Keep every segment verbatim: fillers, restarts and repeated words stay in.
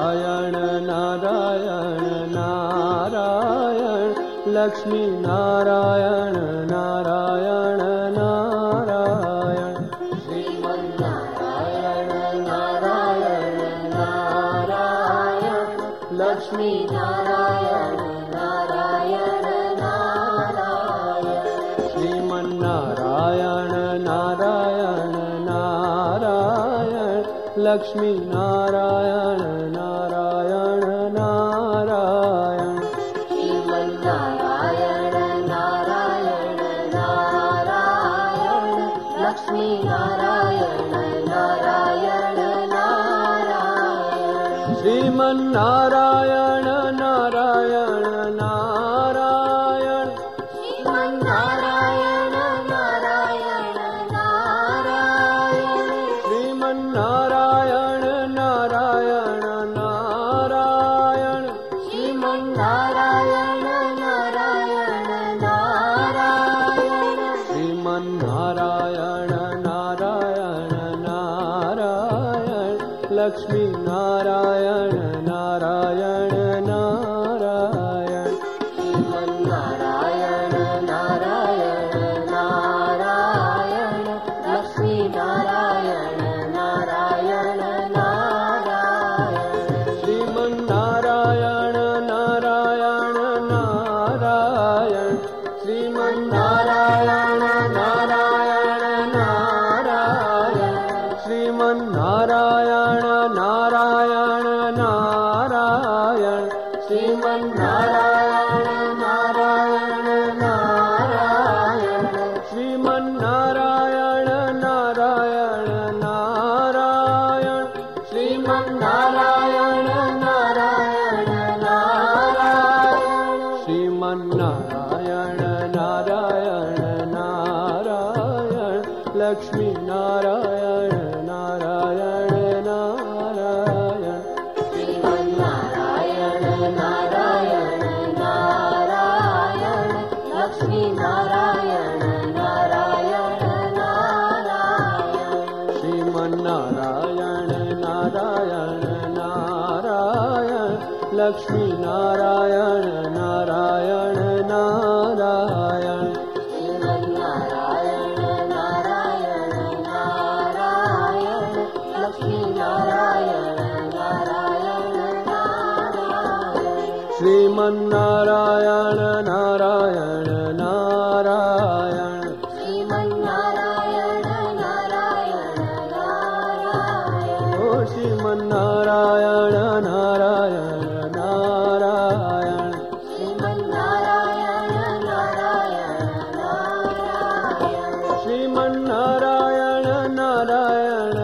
Narayan Narayan Narayan Lakshmi Narayan Narayan Narayan Sriman Narayana Narayan Narayan Lakshmi Narayan Narayan Narayan Sriman Narayana Narayan Narayan Lakshmi Narayan Narayan Narayan Sriman Narayana Narayan Narayan Lakshmi Narayan Narayan Narayan Sriman Narayana Narayan Narayan Sriman Narayana Narayan Narayan Sriman Narayana Narayan Narayan Sriman Narayana Narayan Narayan Sriman Narayana Narayan Narayan Lakshmi Narayan Narayan Narayan Sriman Narayana Narayan Narayan Lakshmi Narayan Narayan Narayan Sriman Narayana Narayan Narayan Sriman Narayana Narayan Narayan Sriman Narayana Narayan Narayan Sriman Narayana Narayan Narayan Sriman Narayana Narayan Narayan Sriman Narayana Narayan Narayan Sriman Narayana Narayan Narayan Lakshmi Narayan Narayan Narayan Sriman Narayana Narayan Narayan Lakshmi Narayan Narayan Narayan Sriman Narayana Narayan Narayan Lakshmi Narayan Narayan Narayan Sriman Narayana Narayan Narayan Lakshmi Narayan Narayan Narayan Sriman Narayana Narayan Narayan Sriman Narayana Narayan Narayan ओ Sriman Narayana Narayan Narayan Sriman Narayana Narayan Narayan Sriman Narayana Narayan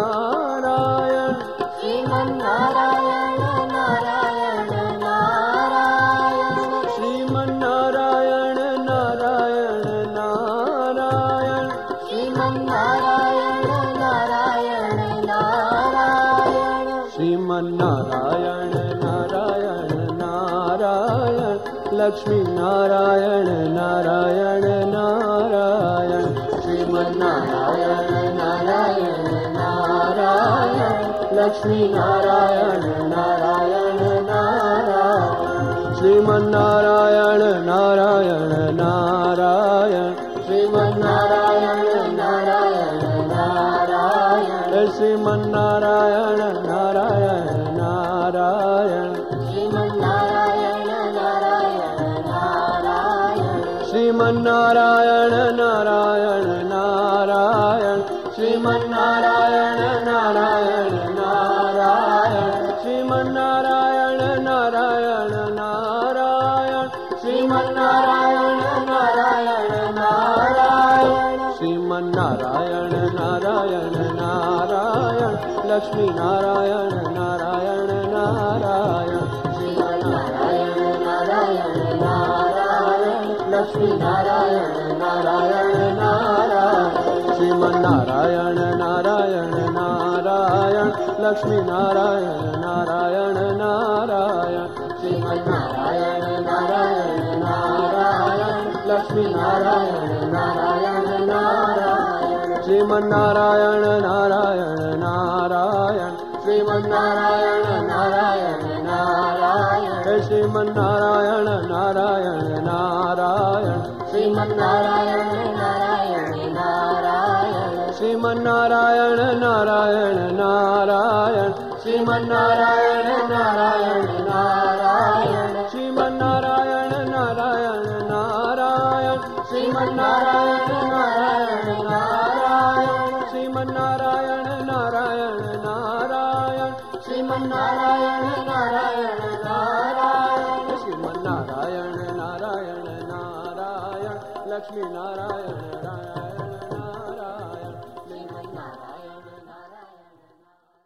Narayan Sriman Narayana Narayan Narayan Sriman Narayana Narayan Narayan Sriman Narayana Narayan Narayan Sriman Narayana Narayan Narayan Lakshmi Narayan Narayan Narayan Sriman Narayana Narayan Narayan Lakshmi Narayan Narayan Narayan Sriman Narayana Narayan Narayan Sriman Narayana Narayan Narayan Sriman Narayana Narayan Narayan Sriman Narayana Narayan Narayan Sriman Narayana Narayan Narayan Sriman Narayana Narayan Narayan Sriman Narayana Narayan Narayan Sriman Narayana Narayan Narayan Sriman Narayana Narayan Narayan Lakshmi Narayan Narayan Narayan Sriman Narayana Narayan Narayan Lakshmi Narayan Narayan Narayan Sriman Narayana Narayan Narayan Lakshmi Narayan Narayan Narayan Sriman Narayana Narayan Narayan Lakshmi Narayan Narayan Narayan Sriman Narayana Narayan Narayan Sriman Narayana Narayan Sriman Narayana Narayan Narayan Sriman Narayana Narayan Narayan Sriman Narayana Narayan Narayan Sriman Narayana Narayan Narayan Sriman Narayana Narayan Narayan Sriman Narayana Narayan Narayan Sriman Narayana Narayan Narayan Sriman Narayana Narayan Narayan Sriman Narayana Narayan Narayan Lakshmi Narayan Narayan